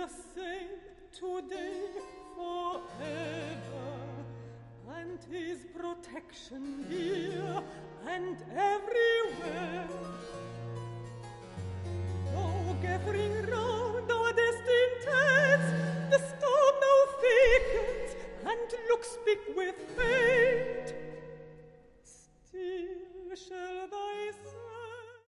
the same today forever, and his protection here and everywhere. Though gathering round our destined heads, the storm now thickens and looks big with fear.